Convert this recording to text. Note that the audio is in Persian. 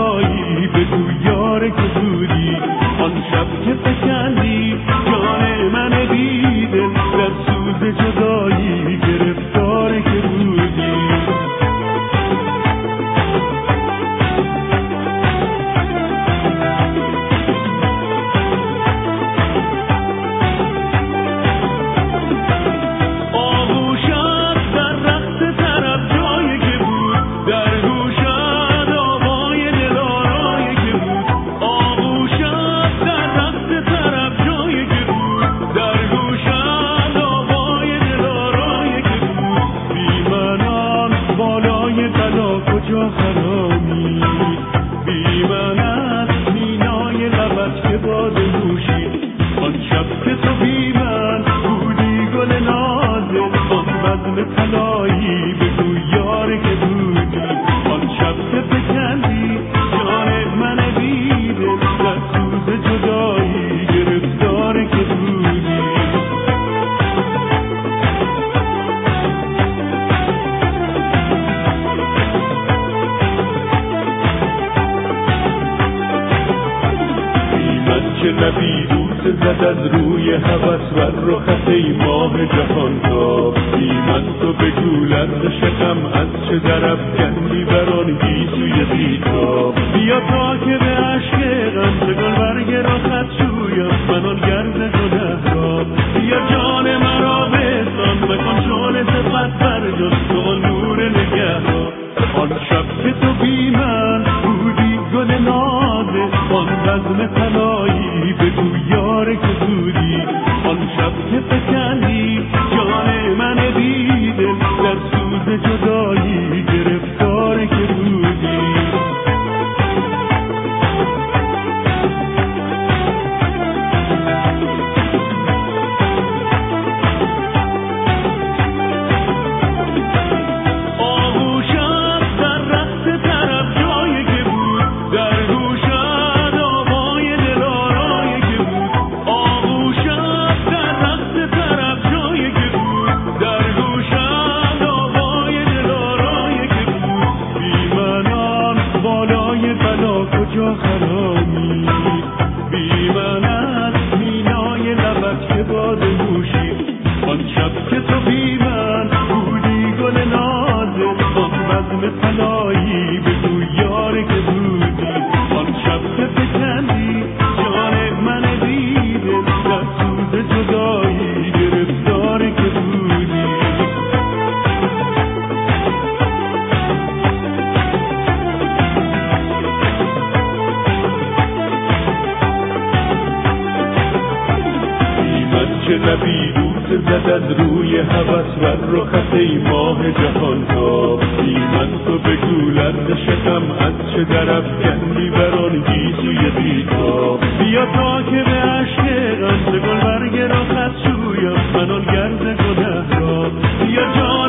طلایی بگو یار که بودی آن شب که فکندی جان من بیدل در سوز جدایی گرفتار که بودی نبی دوست زد از روی هوس بر رخت ای ماه جهان تاب بی من تو بگو لرز شکم از چه در افکندی بر آن گیسوی بیتاب بیا تا که به عشق غمزه گل برگ را خط شویم من آن گرد گنه را بیا جان مرا بستان بکن شعله صفت بر جز تو آن نور نگه را آن شب که تو بی من بودی گل نازه آن بزم طلایی بگو یار که بودی آن شب که فکندی جان من بیدل در سوز جدایی گرفتار که بودی کجا خرامی بی من از مینای لبت که باده موشی آن شب که تو بی من بودی گل نازه آن بزم طلایی بگو یار که بودی آن شب که فکندی جان من بیدل در سوز جدایی گرفتار که بودی نبی دوست زد از روی هوس بر رخت ای ماه جهان تاب بی من تو بگو لرز شکم از چه در افکندی بر آن گیسوی بیتاب بیا تا که به عشق غمزه گل برگ را خط شویم من آن گرد گنه را بیا جان